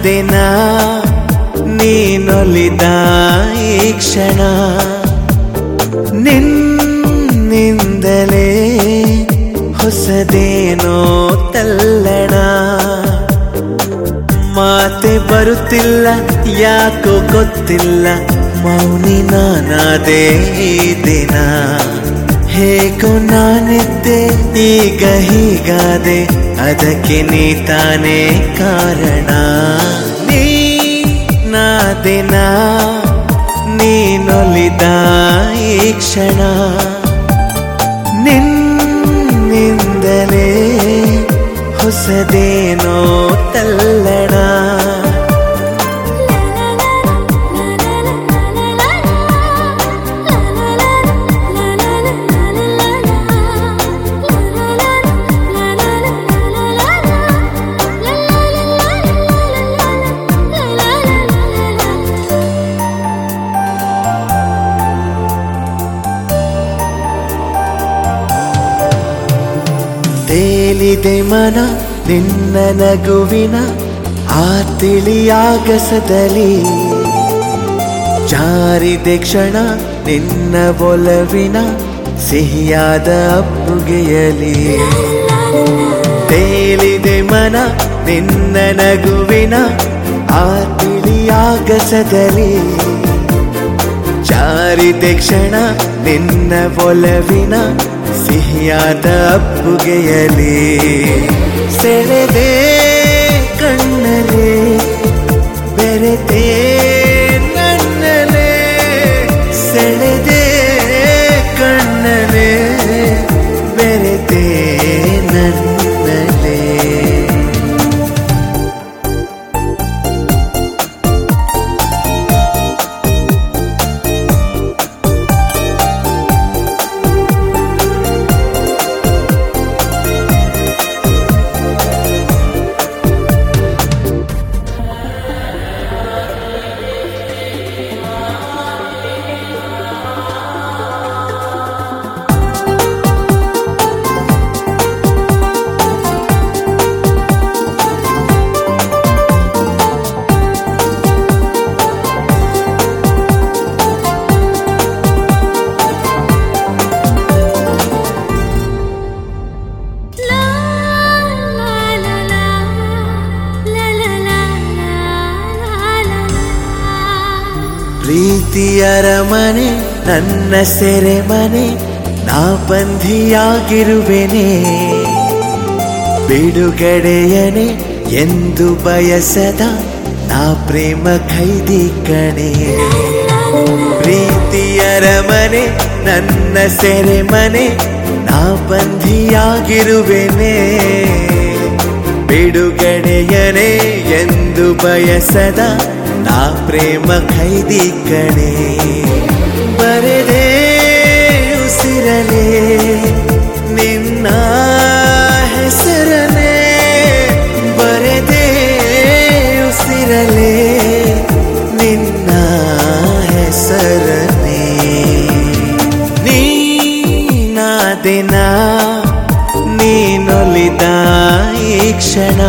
ದಿನ ನೀನೊಲಿದ ಈ ಕ್ಷಣ ನಿನ್ನಿಂದಲೇ ಹೊಸದೇನೋ ತಲ್ಲಣ ಮಾತೆ ಬರುತ್ತಿಲ್ಲ ಯಾಕೋ ಗೊತ್ತಿಲ್ಲ ಮೌನಿ ನಾನಾದೆ ಈ ದಿನ ಹೇಗೋ ನಾನಿದ್ದೆ ಈಗ ಹೀಗಾದೆ ಅದಕ್ಕೆ ನೀ ತಾನೇ ಕಾರಣ ದಿನ ನೀನೊಲಿದ ಈ ಕ್ಷಣ ನಿನ್ನಿಂದಲೇ ಹೊಸದೇನೋ ತಲ್ಲಣ ತೇಲಿದೆ ಮನ ನಿನ್ನ ನಗುವಿನ ಆ ತಿಳಿಯಾಗಸದಲ್ಲಿ ಜಾರಿದೆ ಕ್ಷಣ ನಿನ್ನ ಒಲವಿನ ಸಿಹಿಯಾದ ಅಪ್ಪುಗೆಯಲಿ ತೇಲಿದೆ ಮನ ನಿನ್ನ ನಗುವಿನ ಆ ತಿಳಿಯಾಗಸದಲ್ಲಿ ಜಾರಿದೆ ಕ್ಷಣ ನಿನ್ನ ಒಲವಿನ ಸಿಹಿಯಾದ ಅಪ್ಪುಗೆಯಲಿ ಸೆಳೆದೆ ಕಣ್ಣಲೆ ಬೆರೆತೆ ನನ್ನಲೆ ಸೆಳೆದೆ ಕಣ್ಣಲೆ ಬೆರೆತೆ ನನ್ನಲೆ ಪ್ರೀತಿಯ ಅರಮನೆ ನನ್ನ ಸೆರೆಮನೆ ನಾ ಬಂಧಿಯಾಗಿರುವೆನೆ ಬಿಡುಗಡೆಯನೆ ಎಂದು ಬಯಸದ ನಾ ಪ್ರೇಮ ಖೈದಿ ಕಣೆ ಪ್ರೀತಿಯ ಅರಮನೆ ನನ್ನ ಸೆರೆಮನೆ ನಾ ಬಂಧಿಯಾಗಿರುವೆನೆ ಬಿಡುಗಡೆಯನೆ ಎಂದು ಬಯಸದ ನಾ ಪ್ರೇಮ ಖೈದಿ ಕಣೆ ಬರೆದೆ ಉಸಿರಲೆ ನಿನ್ನ ಹೆಸರನೆ ಬರೆದೆ ಉಸಿರಲೆ ನಿನ್ನ ಹೆಸರನೆ ನೀನಾದಿನ ನೀನೊಲಿದ ಈ ಕ್ಷಣ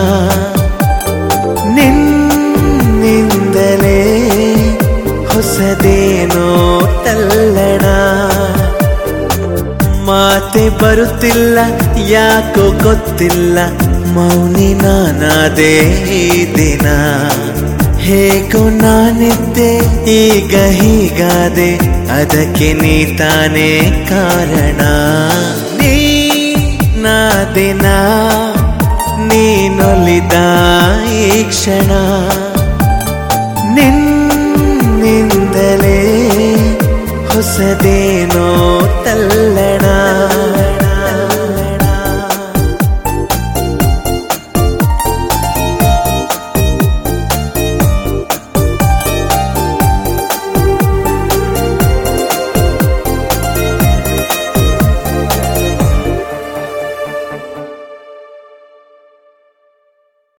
ನಿನ್ನಿಂದಲೇ ಹೊಸದೇನೋ ತಲ್ಲಣ ಮಾತೆ ಬರುತ್ತಿಲ್ಲ ಯಾಕೋ ಗೊತ್ತಿಲ್ಲ ಮೌನಿ ನಾನಾದೆ ಈ ದಿನ ಹೇಗೋ ನಾನಿದ್ದೆ ಈಗ ಹೀಗಾದೆ ಅದಕ್ಕೆ ನೀ ತಾನೇ ಕಾರಣ ದಿನ ನೀನೊಲಿದ ಈ ಕ್ಷಣ ನಿನ್ನಿಂದಲೇ ಹೊಸದೇನೋ